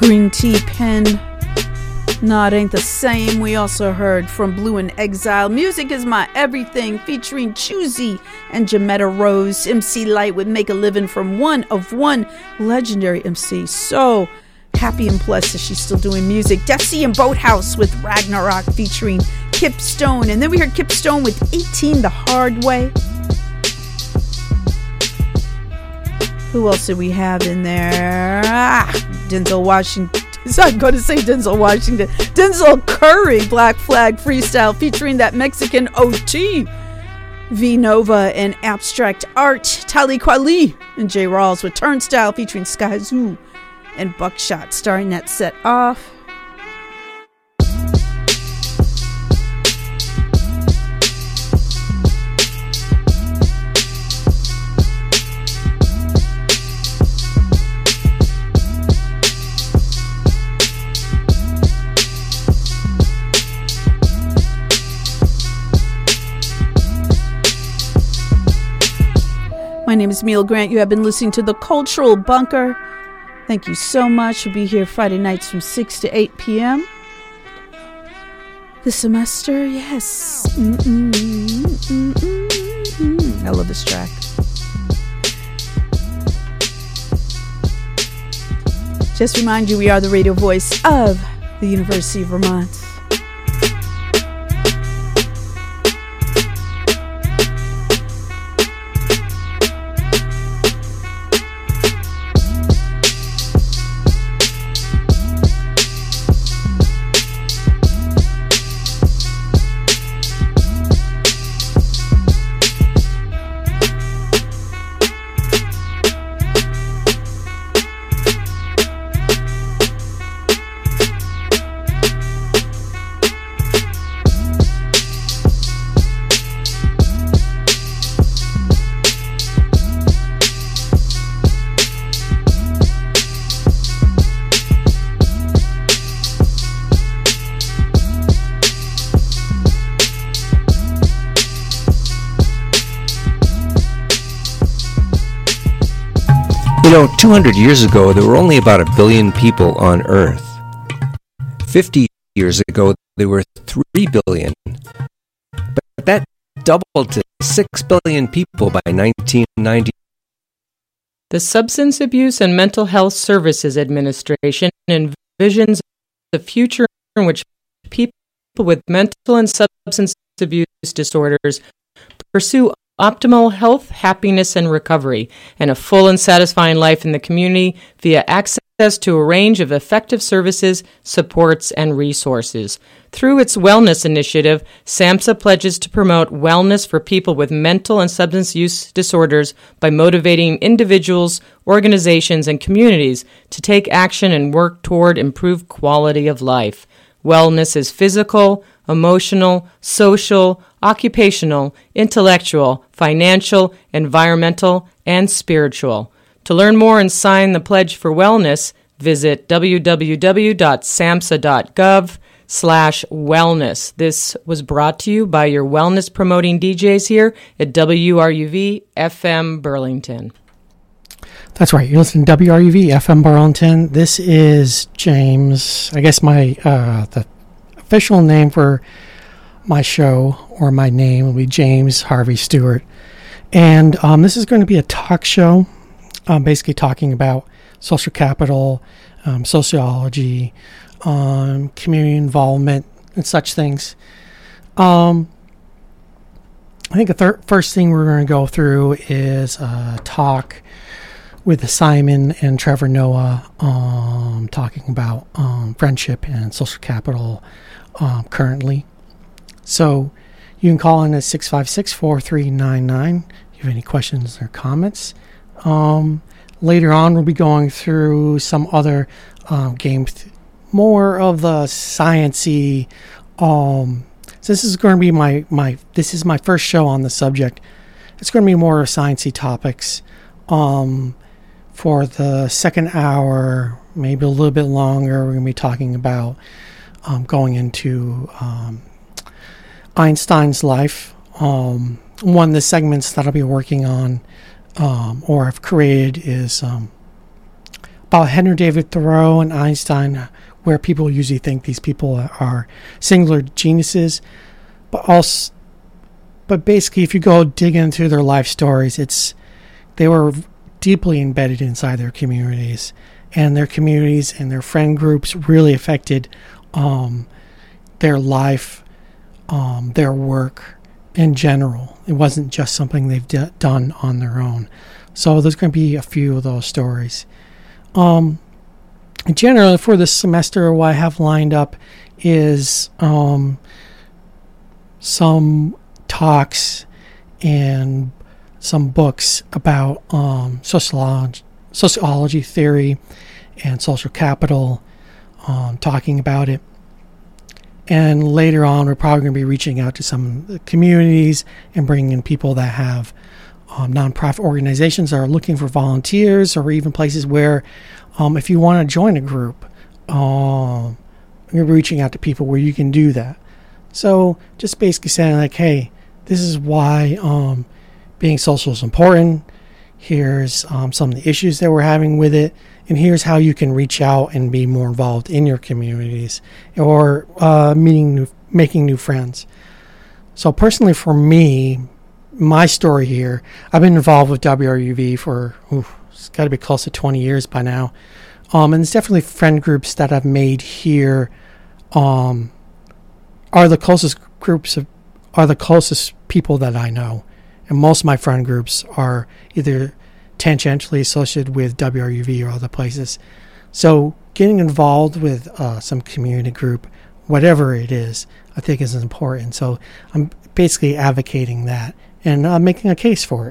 Green Tea Pen, Nah, It Ain't the Same. We also heard from Blue in Exile, Music Is My Everything, featuring Choosy and Jametta Rose. MC Light would Make a Living from One of One, legendary MC. So happy and blessed that she's still doing music. Def C and Boathouse with Ragnarok featuring Kip Stone. And then we heard Kip Stone with 18 the Hard Way. Who else did we have in there? Denzel Washington. I'm going to say Denzel Washington. Denzel Curry, Black Flag Freestyle, featuring that Mexican OT. V Nova and Abstract Art. Talib Kweli and J Rawls with Turnstile, featuring Sky Zoo and Buckshot, starting that set off. My name is Mel Grant. You have been listening to The Cultural Bunker. Thank you so much. We'll be here Friday nights from 6 to 8 p.m. This semester, yes. I love this track. Just remind you, we are the radio voice of the University of Vermont. You know, 200 years ago, there were only about 1 billion people on Earth. 50 years ago, there were 3 billion. But that doubled to 6 billion people by 1990. The Substance Abuse and Mental Health Services Administration envisions a future in which people with mental and substance abuse disorders pursue optimal health, happiness, and recovery, and a full and satisfying life in the community via access to a range of effective services, supports, and resources. Through its wellness initiative, SAMHSA pledges to promote wellness for people with mental and substance use disorders by motivating individuals, organizations, and communities to take action and work toward improved quality of life. Wellness is physical, emotional, social, occupational, intellectual, financial, environmental, and spiritual. To learn more and sign the Pledge for Wellness, visit www.samhsa.gov/wellness. This was brought to you by your wellness promoting DJs here at WRUV FM Burlington. That's right. You're listening to WRUV FM Burlington. This is James. I guess my the official name for my show, or my name, will be James Harvey Stewart. And this is going to be a talk show, basically talking about social capital, sociology, community involvement, and such things. I think the first thing we're going to go through is a talk with Simon and Trevor Noah, talking about friendship and social capital currently. So you can call in at 656-4399 if you have any questions or comments. Later on, we'll be going through some other games, more of the sciencey. So this is going to be this is my first show on the subject. It's going to be more sciencey topics. For the second hour, maybe a little bit longer, we're going to be talking about going into Einstein's life. One of the segments that I'll be working on, or I've created, is about Henry David Thoreau and Einstein, where people usually think these people are singular geniuses, but basically, if you go dig into their life stories, they were deeply embedded inside their communities, and their communities and their friend groups really affected their life, their work in general. It wasn't just something they've done on their own. So there's going to be a few of those stories. Generally, for this semester, what I have lined up is some talks and some books about sociology theory and social capital, talking about it. And later on, we're probably going to be reaching out to some communities and bringing in people that have nonprofit organizations that are looking for volunteers, or even places where if you want to join a group, you're reaching out to people where you can do that. So just basically saying like, hey, this is why being social is important. Here's some of the issues that we're having with it. And here's how you can reach out and be more involved in your communities, or making new friends. So personally for me, my story here, I've been involved with WRUV for, it's got to be close to 20 years by now. And it's definitely friend groups that I've made here are the closest people that I know. And most of my friend groups are either tangentially associated with WRUV or other places. So getting involved with some community group, whatever it is, I think is important. So I'm basically advocating that and making a case for it.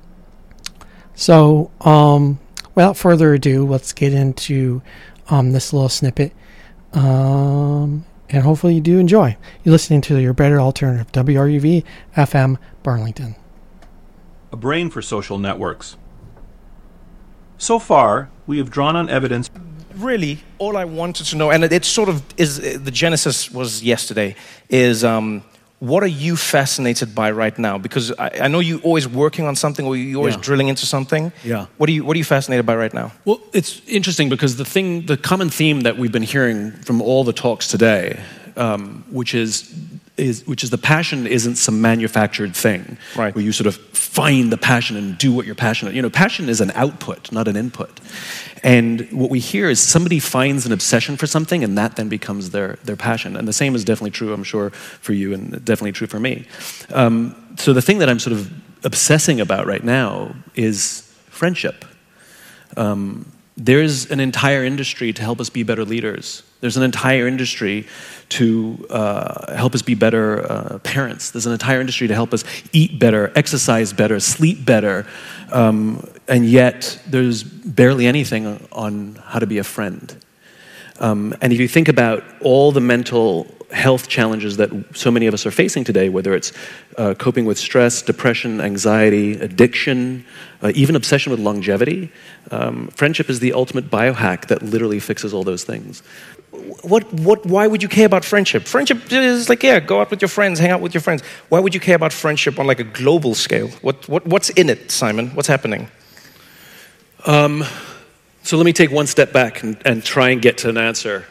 So without further ado, let's get into this little snippet. And hopefully you do enjoy. You're listening to your better alternative, WRUV FM Burlington. A brain for social networks. So far, we have drawn on evidence. Really, all I wanted to know, and it sort of is, the genesis was yesterday, is what are you fascinated by right now? Because I know you're always working on something, or you're always drilling into something. Yeah. What are you fascinated by right now? Well, it's interesting because the common theme that we've been hearing from all the talks today, which is the passion isn't some manufactured thing, right, where you sort of find the passion and do what you're passionate. Passion is an output, not an input. And what we hear is somebody finds an obsession for something, and that then becomes their passion. And the same is definitely true, I'm sure, for you, and definitely true for me. So the thing that I'm sort of obsessing about right now is friendship. There's an entire industry to help us be better leaders. There's an entire industry to help us be better parents. There's an entire industry to help us eat better, exercise better, sleep better. And yet, there's barely anything on how to be a friend. And if you think about all the mental health challenges that so many of us are facing today, whether it's coping with stress, depression, anxiety, addiction, even obsession with longevity, friendship is the ultimate biohack that literally fixes all those things. Why would you care about friendship? Friendship is like, go out with your friends, hang out with your friends. Why would you care about friendship on like a global scale? What's in it, Simon? What's happening? So let me take one step back and try and get to an answer.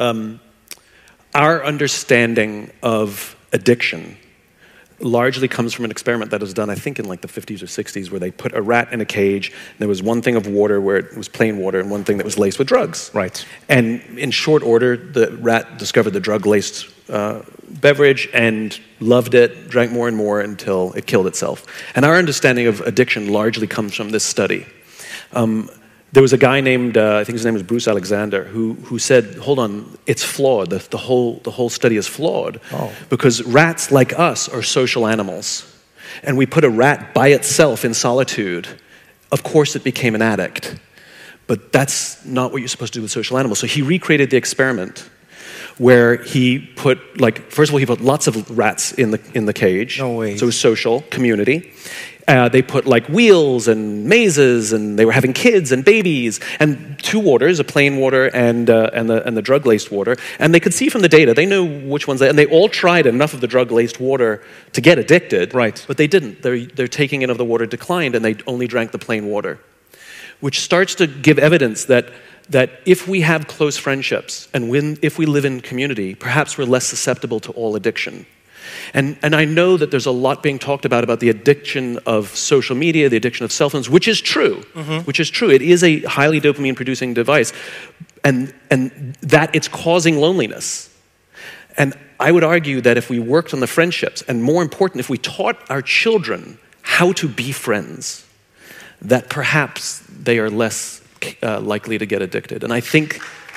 Our understanding of addiction largely comes from an experiment that was done, I think, in like the 50s or 60s, where they put a rat in a cage, and there was one thing of water where it was plain water and one thing that was laced with drugs. Right. And in short order, the rat discovered the drug-laced beverage and loved it, drank more and more until it killed itself. And our understanding of addiction largely comes from this study. There was a guy named, I think his name was Bruce Alexander, who said, hold on, it's flawed. The whole study is flawed. Because rats, like us, are social animals. And we put a rat by itself in solitude. Of course it became an addict. But that's not what you're supposed to do with social animals. So he recreated the experiment where he put, first of all, he put lots of rats in the cage. No way. So it was social, community. They put wheels and mazes, and they were having kids and babies, and two waters, a plain water and the drug-laced water. And they could see from the data, they knew which ones, and they all tried enough of the drug-laced water to get addicted. Right. But they didn't. Their taking in of the water declined, and they only drank the plain water, which starts to give evidence that that if we have close friendships and if we live in community, perhaps we're less susceptible to all addiction. And I know that there's a lot being talked about the addiction of social media, the addiction of cell phones, which is true. Which is true. It is a highly dopamine-producing device, and that it's causing loneliness. And I would argue that if we worked on the friendships, and more important, if we taught our children how to be friends, that perhaps they are less likely to get addicted. And I think...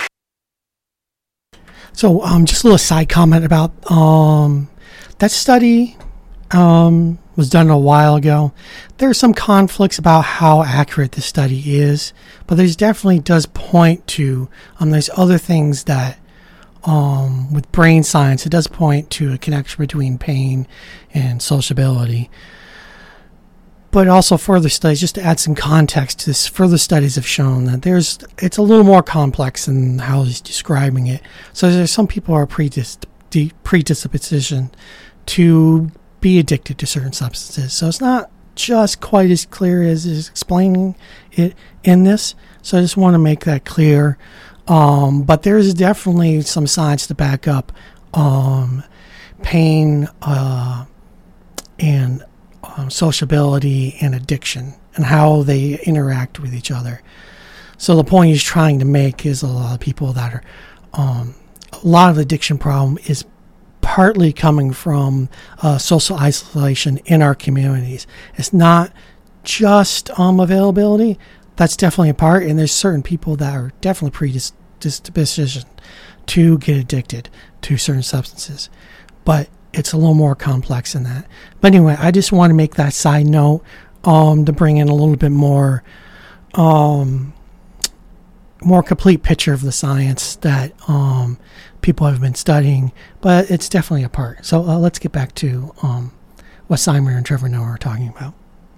So just a little side comment about that study was done a while ago. There are some conflicts about how accurate the study is, but there's definitely does point to, there's other things that with brain science, it does point to a connection between pain and sociability. But also further studies, just to add some context to this, further studies have shown that it's a little more complex than how he's describing it. So there's some people are predisposition to be addicted to certain substances. So it's not just quite as clear as is explaining it in this. So I just want to make that clear. But there's definitely some science to back up pain and sociability and addiction and how they interact with each other. So the point he's trying to make is a lot of people that are a lot of addiction problem is partly coming from social isolation in our communities. It's not just availability. That's definitely a part, and there's certain people that are definitely predispositioned to get addicted to certain substances. But it's a little more complex than that. But anyway, I just want to make that side note to bring in a little bit more complete picture of the science that people have been studying. But it's definitely a part. So let's get back to what Simon and Trevor Noah are talking about.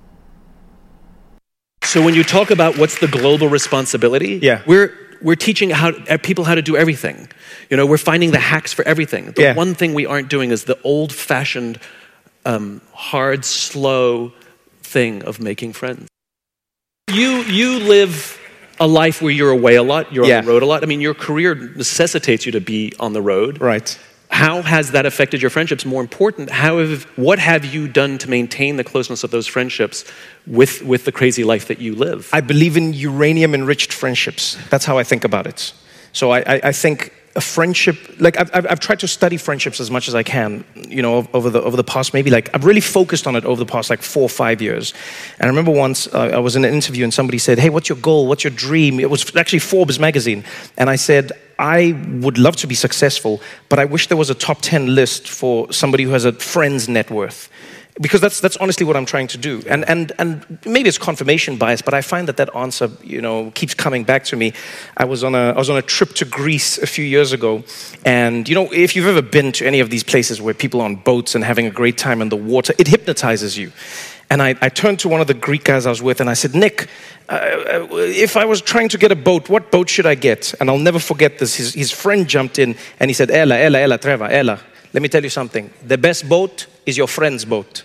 So when you talk about what's the global responsibility, we're teaching people how to do everything. We're finding the hacks for everything. The one thing we aren't doing is the old-fashioned, hard, slow thing of making friends. You live a life where you're away a lot, you're on the road a lot. I mean, your career necessitates you to be on the road. Right. How has that affected your friendships? More important, what have you done to maintain the closeness of those friendships with the crazy life that you live? I believe in uranium-enriched friendships. That's how I think about it. So I think a friendship, like I've tried to study friendships as much as I can, over the past I've really focused on it over the past 4 or 5 years. And I remember once I was in an interview and somebody said, "Hey, what's your goal? What's your dream?" It was actually Forbes magazine. And I said, "I would love to be successful, but I wish there was a top 10 list for somebody who has a friend's net worth." Because that's honestly what I'm trying to do. And maybe it's confirmation bias, but I find that answer, keeps coming back to me. I was on a trip to Greece a few years ago, and if you've ever been to any of these places where people are on boats and having a great time in the water, it hypnotizes you. And I turned to one of the Greek guys I was with and I said, "Nick, if I was trying to get a boat, what boat should I get?" And I'll never forget this. His friend jumped in and he said, Ella, Trevor, Ella, let me tell you something. The best boat is your friend's boat."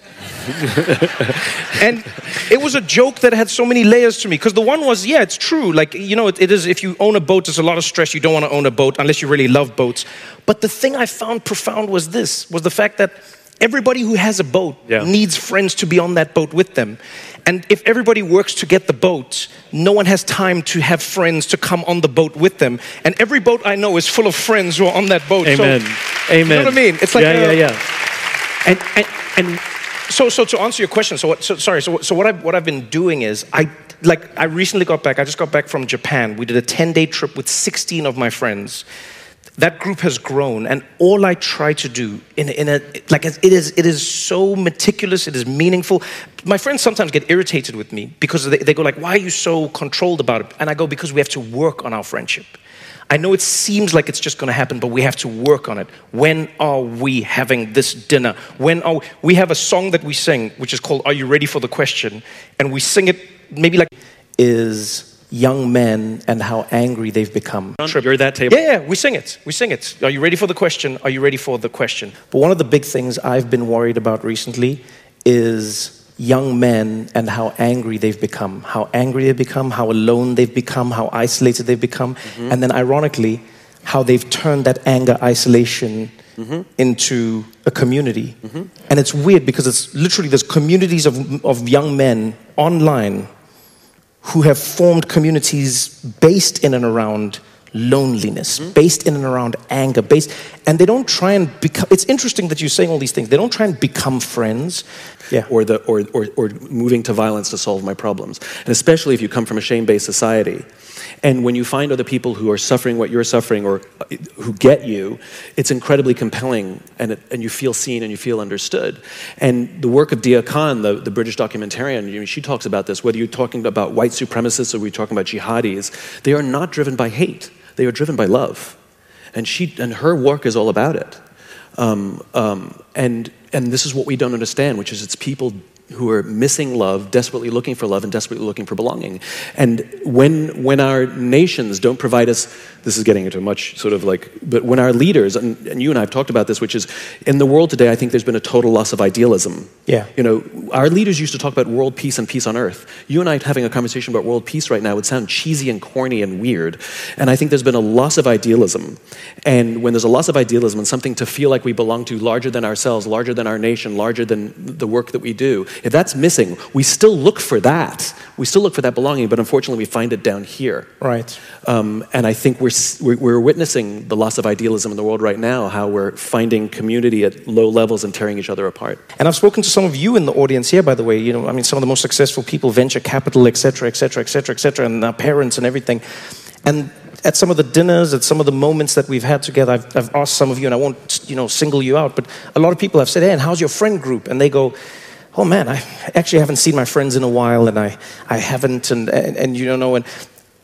And it was a joke that had so many layers to me, because the one was, it's true. It is, if you own a boat, there's a lot of stress. You don't want to own a boat unless you really love boats. But the thing I found profound was the fact that everybody who has a boat needs friends to be on that boat with them. And if everybody works to get the boat, no one has time to have friends to come on the boat with them. And every boat I know is full of friends who are on that boat. Amen. So, you know what I mean? It's like And so to answer your question, so what I've been doing is I recently got back. I just got back from Japan. We did a 10-day trip with 16 of my friends. That group has grown, and all I try to do it is so meticulous, it is meaningful. My friends sometimes get irritated with me because they go like, "Why are you so controlled about it?" And I go, "Because we have to work on our friendship. I know it seems like it's just going to happen, but we have to work on it. When are we having this dinner? We have a song that we sing, which is called 'Are You Ready for the Question?' And we sing it maybe is young men and how angry they've become. You're at that table. Yeah, we sing it. Are you ready for the question? Are you ready for the question? But one of the big things I've been worried about recently is young men and how angry they've become, how alone they've become, how isolated they've become, and then ironically, how they've turned that anger, isolation into a community. And it's weird because it's literally there's communities of young men online who have formed communities based in and around loneliness, based in and around anger, and they don't try and become. It's interesting that you're saying all these things. They don't try and become friends, or moving to violence to solve my problems. And especially if you come from a shame-based society, and when you find other people who are suffering what you're suffering or who get you, it's incredibly compelling, and you feel seen and you feel understood. And the work of Dia Khan, the British documentarian, she talks about this. Whether you're talking about white supremacists or we're talking about jihadis, they are not driven by hate. They are driven by love, and her work is all about it. And this is what we don't understand, which is it's people who are missing love, desperately looking for love, and desperately looking for belonging. And when our nations don't provide us, this is getting into much sort of like, but when our leaders, and you and I have talked about this, which is in the world today, I think there's been a total loss of idealism. Yeah. You know, our leaders used to talk about world peace and peace on earth. You and I having a conversation about world peace right now would sound cheesy and corny and weird. And I think there's been a loss of idealism. And when there's a loss of idealism and something to feel like we belong to larger than ourselves, larger than our nation, larger than the work that we do, if that's missing, we still look for that. We still look for that belonging, but unfortunately we find it down here. Right. And I think we're witnessing the loss of idealism in the world right now, how we're finding community at low levels and tearing each other apart. And I've spoken to some of you in the audience here, by the way, you know, I mean, some of the most successful people, venture capital, et cetera, and our parents and everything. And at some of the dinners, at some of the moments that we've had together, I've asked some of you, and I won't, you know, single you out, but a lot of people have said, hey, and how's your friend group? And they go, oh man, I actually haven't seen my friends in a while, and I haven't, and you don't know. And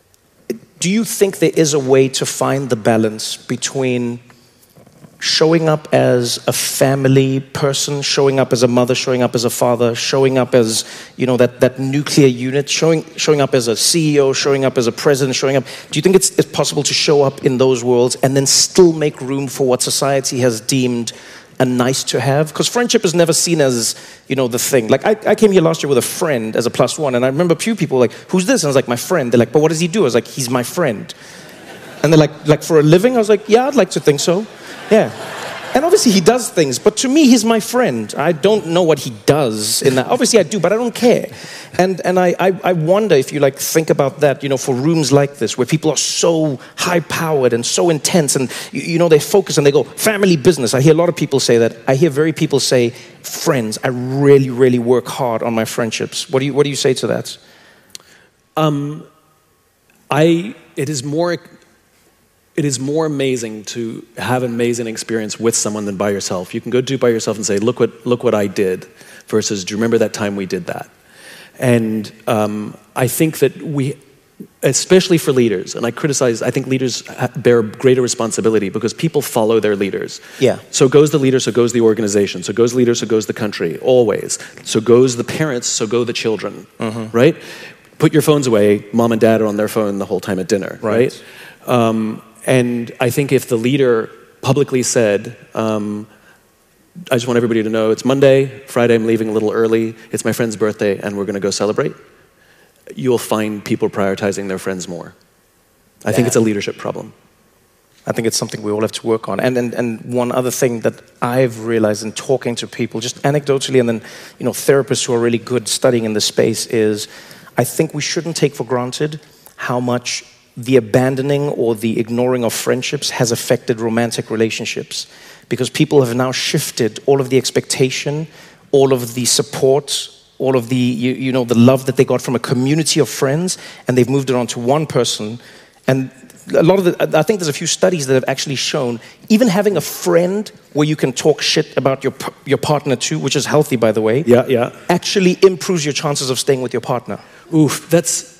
do you think there is a way to find the balance between showing up as a family person, showing up as a mother, showing up as a father, showing up as, you know, that nuclear unit, showing up as a CEO, showing up as a president, showing up? Do you think it's possible to show up in those worlds and then still make room for what society has deemed a nice to have? Because friendship is never seen as, you know, the thing. Like I came here last year with a friend as a +1, and I remember a few people like, who's this? And I was like, my friend. They're like, but what does he do? I was like, he's my friend. And they're like for a living? I was like, yeah, I'd like to think so. Yeah. And obviously he does things, but to me, he's my friend. I don't know what he does in that. Obviously I do, but I don't care. And I wonder if you like think about that, you know, for rooms like this where people are so high-powered and so intense, and you know, they focus and they go, family business. I hear a lot of people say that. I hear very people say, friends. I really, really work hard on my friendships. What do you say to that? It is more amazing to have an amazing experience with someone than by yourself. You can go do it by yourself and say, look what I did, versus, do you remember that time we did that? And I think that we, especially for leaders, and I think leaders bear greater responsibility because people follow their leaders. Yeah. So goes the leader, so goes the organization. So goes the leader, so goes the country, always. So goes the parents, so go the children, right? Put your phones away. Mom and dad are on their phone the whole time at dinner, right? And I think if the leader publicly said, I just want everybody to know it's Monday, Friday I'm leaving a little early, it's my friend's birthday, and we're going to go celebrate, you'll find people prioritizing their friends more. I think it's a leadership problem. I think it's something we all have to work on. And one other thing that I've realized in talking to people, just anecdotally, and then, you know, therapists who are really good studying in this space, is I think we shouldn't take for granted how much the abandoning or the ignoring of friendships has affected romantic relationships, because people have now shifted all of the expectation, all of the support, all of the, you know, the love that they got from a community of friends, and they've moved it on to one person. And a lot of I think there's a few studies that have actually shown even having a friend where you can talk shit about your partner too, which is healthy, by the way, actually improves your chances of staying with your partner. Oof,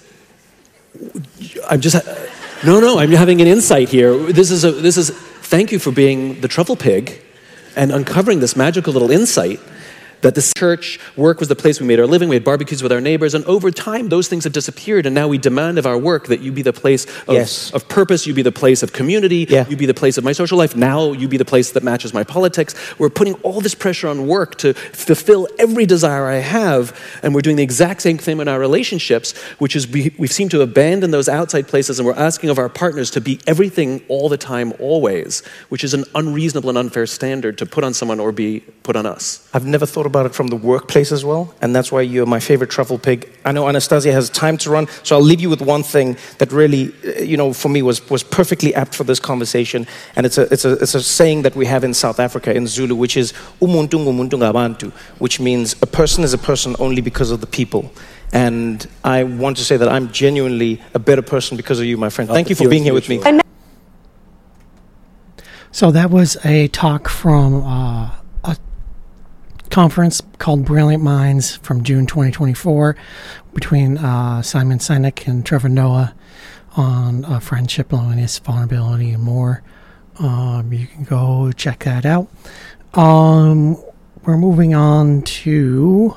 I'm having an insight here. This is thank you for being the truffle pig and uncovering this magical little insight. that the church work was the place we made our living, we had barbecues with our neighbors, and over time those things have disappeared, and now we demand of our work that you be the place of purpose, you be the place of community, you be the place of my social life, now you be the place that matches my politics. We're putting all this pressure on work to fulfill every desire I have, and we're doing the exact same thing in our relationships, which is we seem to abandon those outside places, and we're asking of our partners to be everything all the time, always, which is an unreasonable and unfair standard to put on someone or be put on us. I've never thought about it from the workplace as well, and that's why you're my favorite truffle pig. I know Anastasia has time to run, so I'll leave you with one thing that really, for me was perfectly apt for this conversation, and it's a saying that we have in South Africa in Zulu, which is umuntu ngumuntu ngabantu, which means a person is a person only because of the people. And I want to say that I'm genuinely a better person because of you, my friend. Thank you for being here with me. So that was a talk from a conference called Brilliant Minds from June 2024 between Simon Sinek and Trevor Noah on friendship, loneliness, vulnerability, and more. You can go check that out. We're moving on to...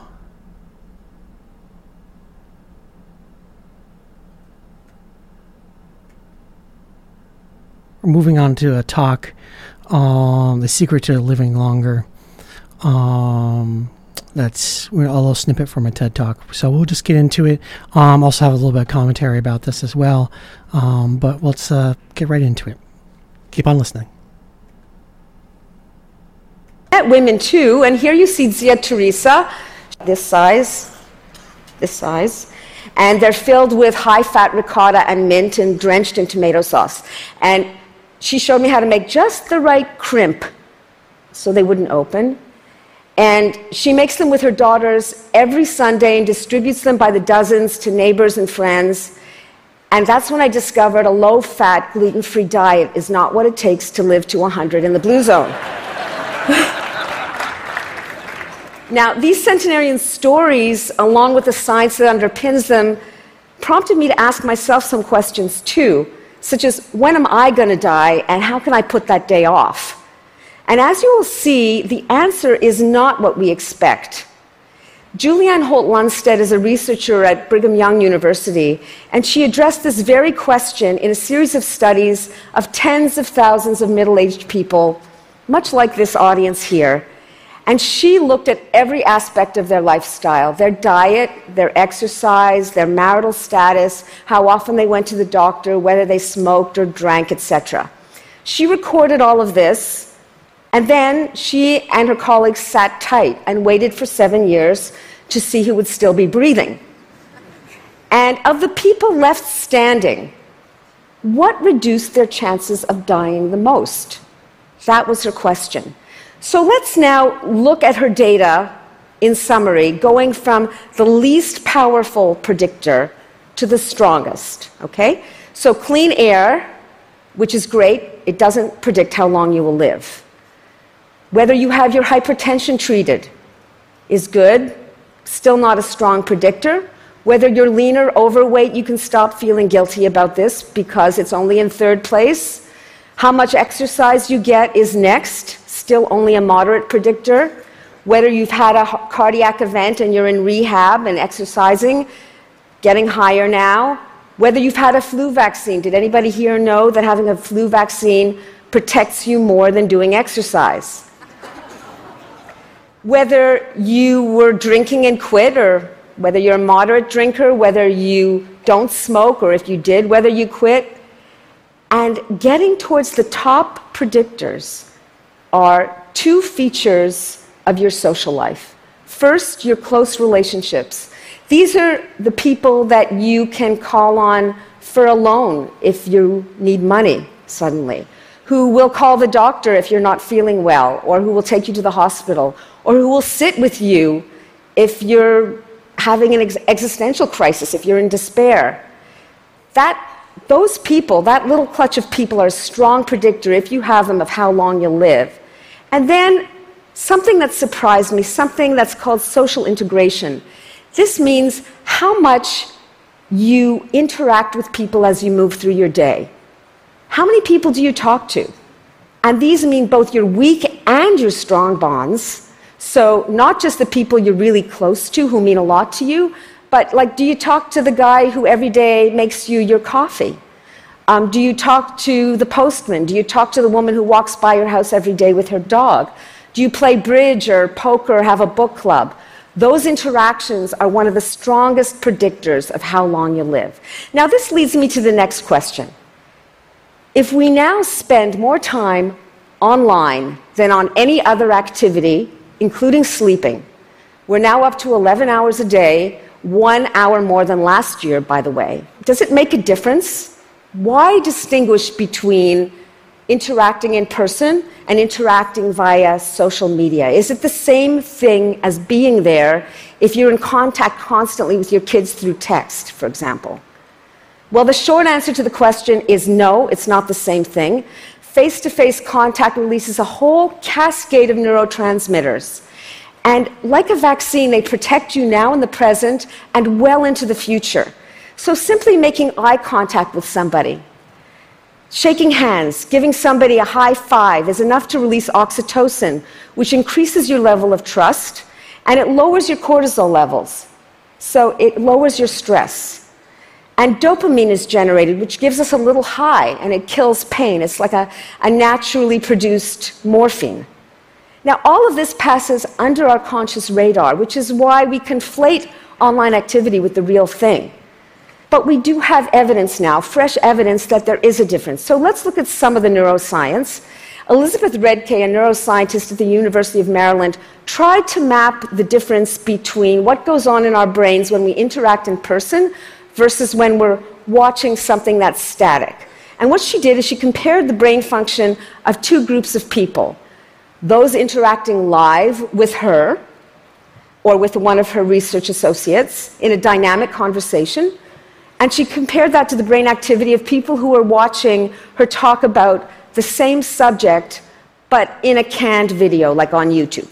We're moving on to a talk on the secret to living longer. That's a little snippet from a TED Talk. So we'll just get into it. Also have a little bit of commentary about this as well. But let's get right into it. Keep on listening. At women too, and here you see Zia Teresa, this size, and they're filled with high-fat ricotta and mint and drenched in tomato sauce. And she showed me how to make just the right crimp so they wouldn't open. And she makes them with her daughters every Sunday and distributes them by the dozens to neighbors and friends. And that's when I discovered a low-fat, gluten-free diet is not what it takes to live to 100 in the blue zone. Now, these centenarian stories, along with the science that underpins them, prompted me to ask myself some questions too, such as, when am I going to die, and how can I put that day off? And as you will see, the answer is not what we expect. Julianne Holt-Lunstead is a researcher at Brigham Young University, and she addressed this very question in a series of studies of tens of thousands of middle-aged people, much like this audience here. And she looked at every aspect of their lifestyle, their diet, their exercise, their marital status, how often they went to the doctor, whether they smoked or drank, etc. She recorded all of this, and then she and her colleagues sat tight and waited for 7 years to see who would still be breathing. And of the people left standing, what reduced their chances of dying the most? That was her question. So let's now look at her data in summary, going from the least powerful predictor to the strongest, okay? So clean air, which is great, it doesn't predict how long you will live. Whether you have your hypertension treated is good, still not a strong predictor. Whether you're lean or overweight, you can stop feeling guilty about this because it's only in third place. How much exercise you get is next, still only a moderate predictor. Whether you've had a cardiac event and you're in rehab and exercising, getting higher now. Whether you've had a flu vaccine. Did anybody here know that having a flu vaccine protects you more than doing exercise? Whether you were drinking and quit, or whether you're a moderate drinker, whether you don't smoke, or if you did, whether you quit. And getting towards the top predictors are two features of your social life. First, your close relationships. These are the people that you can call on for a loan if you need money suddenly, who will call the doctor if you're not feeling well, or who will take you to the hospital, or who will sit with you if you're having an existential crisis, if you're in despair. Those people, that little clutch of people, are a strong predictor, if you have them, of how long you'll live. And then something that surprised me, something that's called social integration. This means how much you interact with people as you move through your day. How many people do you talk to? And these mean both your weak and your strong bonds. So not just the people you're really close to who mean a lot to you, but like, do you talk to the guy who every day makes you your coffee? Do you talk to the postman? Do you talk to the woman who walks by your house every day with her dog? Do you play bridge or poker or have a book club? Those interactions are one of the strongest predictors of how long you live. Now, this leads me to the next question. If we now spend more time online than on any other activity, including sleeping, we're now up to 11 hours a day, 1 hour more than last year, by the way. Does it make a difference? Why distinguish between interacting in person and interacting via social media? Is it the same thing as being there if you're in contact constantly with your kids through text, for example? Well, the short answer to the question is no, it's not the same thing. Face-to-face contact releases a whole cascade of neurotransmitters. And like a vaccine, they protect you now in the present and well into the future. So simply making eye contact with somebody, shaking hands, giving somebody a high five is enough to release oxytocin, which increases your level of trust, and it lowers your cortisol levels. So it lowers your stress. And dopamine is generated, which gives us a little high, and it kills pain. It's like a naturally produced morphine. Now, all of this passes under our conscious radar, which is why we conflate online activity with the real thing. But we do have evidence now, fresh evidence, that there is a difference. So let's look at some of the neuroscience. Elizabeth Redkay, a neuroscientist at the University of Maryland, tried to map the difference between what goes on in our brains when we interact in person versus when we're watching something that's static. And what she did is she compared the brain function of two groups of people, those interacting live with her or with one of her research associates in a dynamic conversation. And she compared that to the brain activity of people who were watching her talk about the same subject, but in a canned video, like on YouTube.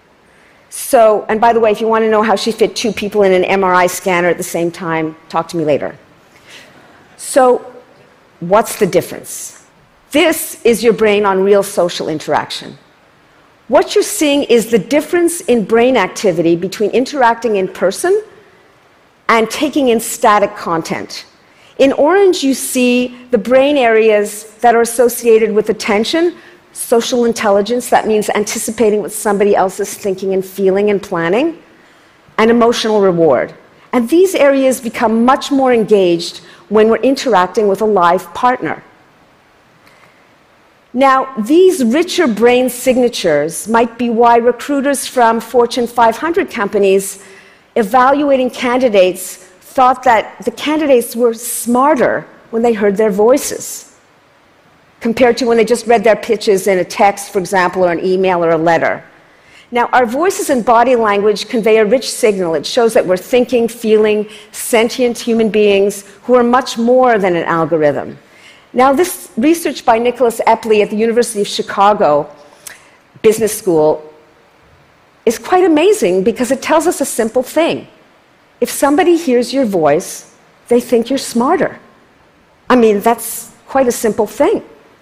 So, and by the way, if you want to know how she fit two people in an MRI scanner at the same time, talk to me later. So, what's the difference? This is your brain on real social interaction. What you're seeing is the difference in brain activity between interacting in person and taking in static content. In orange, you see the brain areas that are associated with attention, social intelligence, that means anticipating what somebody else is thinking and feeling and planning, and emotional reward. And these areas become much more engaged when we're interacting with a live partner. Now, these richer brain signatures might be why recruiters from Fortune 500 companies evaluating candidates thought that the candidates were smarter when they heard their voices compared to when they just read their pitches in a text, for example, or an email or a letter. Now, our voices and body language convey a rich signal. It shows that we're thinking, feeling, sentient human beings who are much more than an algorithm. Now, this research by Nicholas Epley at the University of Chicago Business School is quite amazing because it tells us a simple thing. If somebody hears your voice, they think you're smarter. I mean, that's quite a simple thing.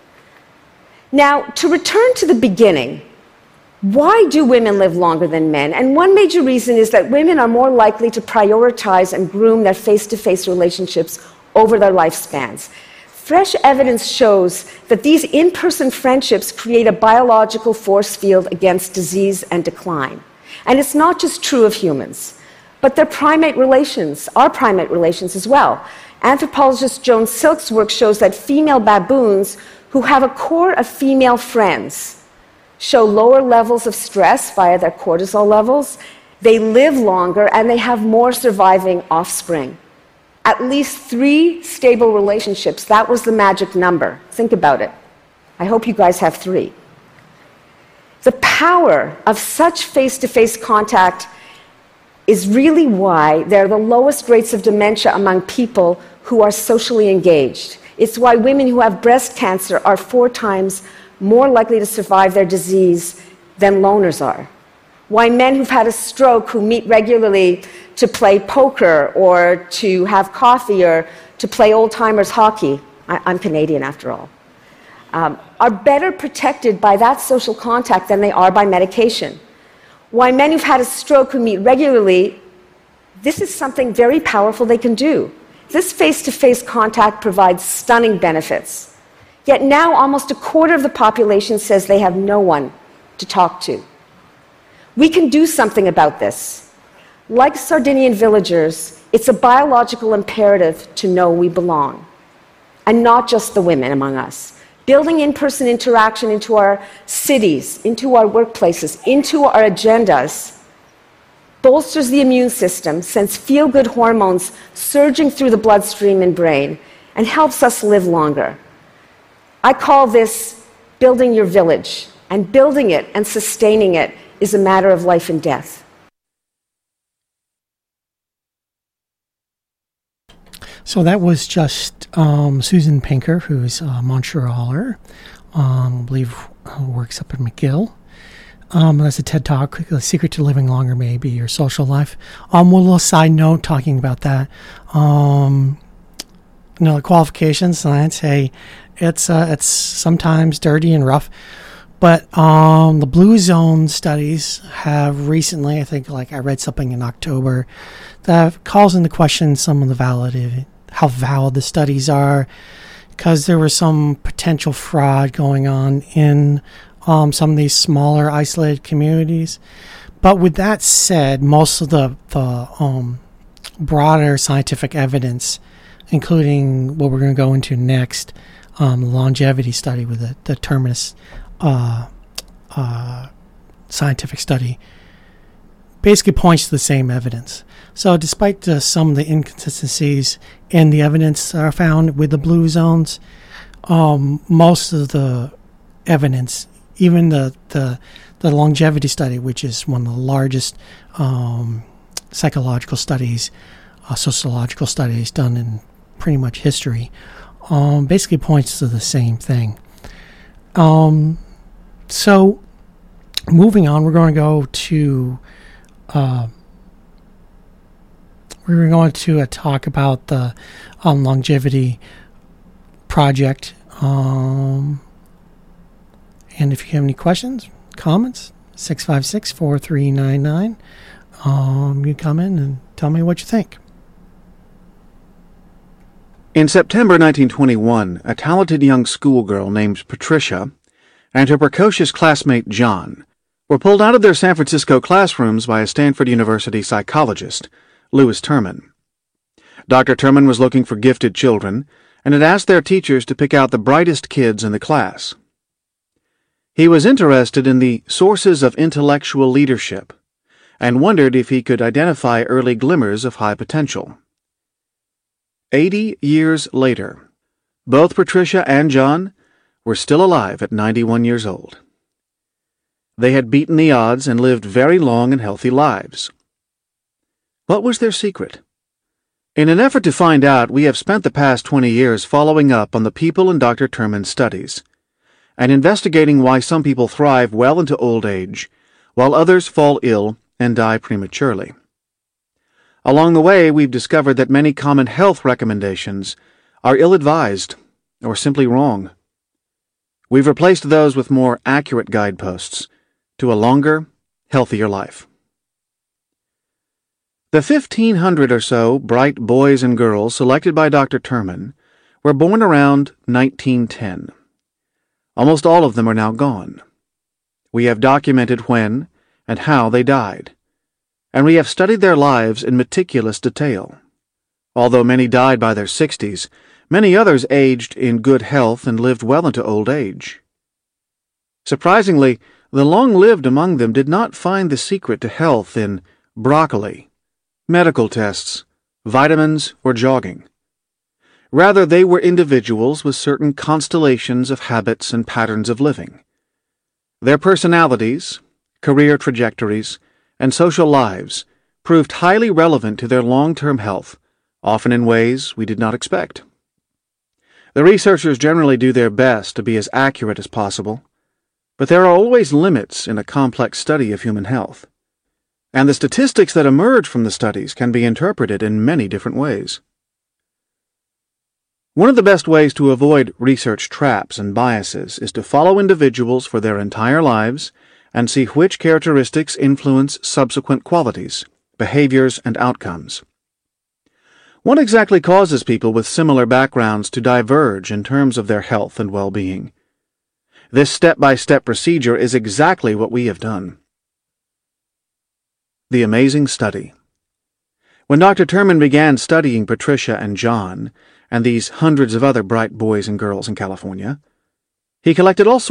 Now, to return to the beginning, why do women live longer than men? And one major reason is that women are more likely to prioritize and groom their face-to-face relationships over their lifespans. Fresh evidence shows that these in-person friendships create a biological force field against disease and decline. And it's not just true of humans, but their primate relations, our primate relations as well. Anthropologist Joan Silk's work shows that female baboons who have a core of female friends show lower levels of stress via their cortisol levels, they live longer, and they have more surviving offspring. At least 3 stable relationships, that was the magic number. Think about it. I hope you guys have 3. The power of such face-to-face contact is really why there are the lowest rates of dementia among people who are socially engaged. It's why women who have breast cancer are 4 times more likely to survive their disease than loners are. Why men who've had a stroke who meet regularly to play poker or to have coffee or to play old-timers hockey, I'm Canadian after all, are better protected by that social contact than they are by medication. why men who've had a stroke who meet regularly, this is something very powerful they can do. This face-to-face contact provides stunning benefits. Yet now almost a quarter of the population says they have no one to talk to. We can do something about this. Like Sardinian villagers, it's a biological imperative to know we belong. And not just the women among us. Building in-person interaction into our cities, into our workplaces, into our agendas bolsters the immune system, sends feel-good hormones surging through the bloodstream and brain, and helps us live longer. I call this building your village, and building it and sustaining it is a matter of life and death. So that was just Susan Pinker, who's a Montrealer, I believe works up at McGill. That's a TED Talk, The Secret to Living Longer May Be Your Social Life. One little side note talking about that. The qualifications, science, hey, it's sometimes dirty and rough. But the Blue Zone studies have recently, I think, I read something in October, that calls into question some of the validity, how valid the studies are, because there was some potential fraud going on in some of these smaller, isolated communities. But with that said, most of the broader scientific evidence, including what we're going to go into next, the longevity study with the Terminus scientific study, basically points to the same evidence. So despite some of the inconsistencies in the evidence that are found with the blue zones, most of the evidence, even the longevity study, which is one of the largest psychological studies, sociological studies done in pretty much history, basically points to the same thing. So moving on, we're going to go to talk about the longevity project. And if you have any questions, comments, 656-4399, you come in and tell me what you think. In September 1921, a talented young schoolgirl named Patricia and her precocious classmate John were pulled out of their San Francisco classrooms by a Stanford University psychologist, Lewis Terman. Dr. Terman was looking for gifted children and had asked their teachers to pick out the brightest kids in the class. He was interested in the sources of intellectual leadership and wondered if he could identify early glimmers of high potential. 80 years later, both Patricia and John were still alive at 91 years old. They had beaten the odds and lived very long and healthy lives. What was their secret? In an effort to find out, we have spent the past 20 years following up on the people in Dr. Terman's studies and investigating why some people thrive well into old age, while others fall ill and die prematurely. Along the way, we've discovered that many common health recommendations are ill-advised or simply wrong. We've replaced those with more accurate guideposts to a longer, healthier life. The 1,500 or so bright boys and girls selected by Dr. Terman were born around 1910. Almost all of them are now gone. We have documented when and how they died, and we have studied their lives in meticulous detail. Although many died by their 60s, many others aged in good health and lived well into old age. Surprisingly, the long-lived among them did not find the secret to health in broccoli, medical tests, vitamins, or jogging. Rather, they were individuals with certain constellations of habits and patterns of living. Their personalities, career trajectories, and social lives proved highly relevant to their long-term health, often in ways we did not expect. The researchers generally do their best to be as accurate as possible, but there are always limits in a complex study of human health, and the statistics that emerge from the studies can be interpreted in many different ways. One of the best ways to avoid research traps and biases is to follow individuals for their entire lives and see which characteristics influence subsequent qualities, behaviors, and outcomes. What exactly causes people with similar backgrounds to diverge in terms of their health and well-being? This step-by-step procedure is exactly what we have done. The Amazing Study. When Dr. Terman began studying Patricia and John, and these hundreds of other bright boys and girls in California, he collected all